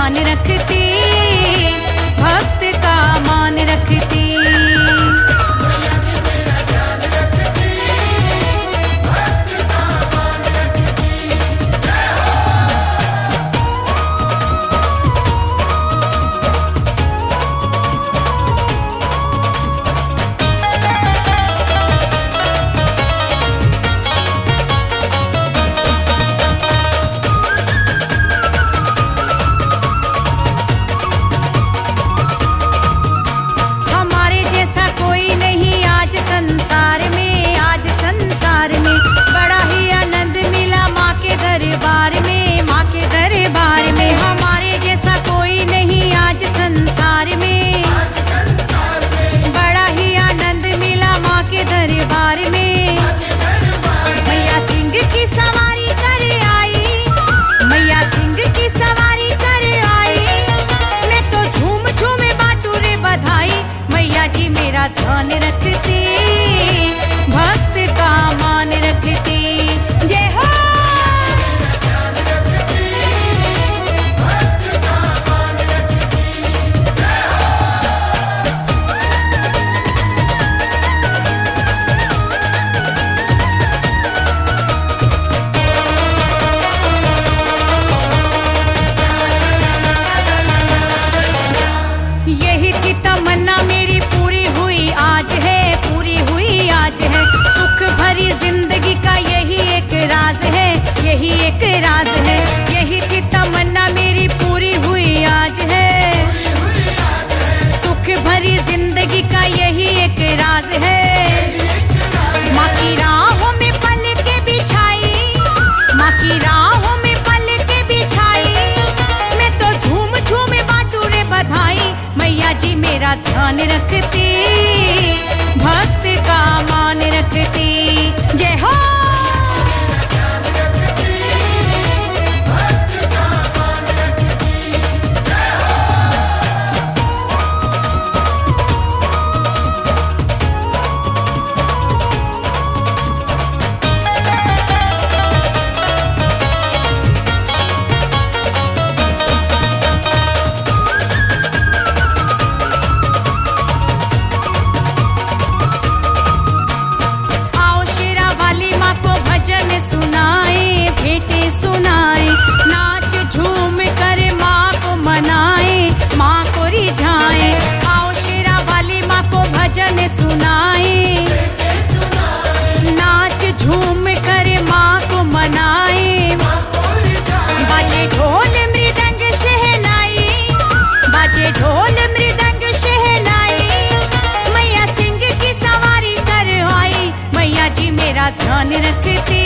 ध्यान रखती, भक्त का मान रखती। ध्यान रखती, भक्त का मान रखती। जय हो। यही की तमन्ना मेरी पूरी हुई आज है, पूरी हुई आज है। सुख भरी जिंदगी का यही एक राज है, यही एक राज है। यही थी तमन्ना मेरी पूरी हुई आज है, सुख भरी जिंदगी का यही एक राज है। माँ की राहों में पल के बिछाई, माँ की राहों में पल के बिछाई। मैं तो झूम झूम बाटू रे बधाई, मैया जी मेरा ध्यान रखती, भक्त का मान रखती। जय हो। सुनाए, नाच झूम कर माँ को मनाए, माँ को रिझाए। आओ शेरा वाली माँ को भजन सुनाए, नाच झूम कर माँ को मनाए। बाजे ढोल मृदंग शहनाई, बाजे ढोल मृदंग शहनाई। मैया सिंह की सवारी कर आई, मैया जी मेरा ध्यान रखती,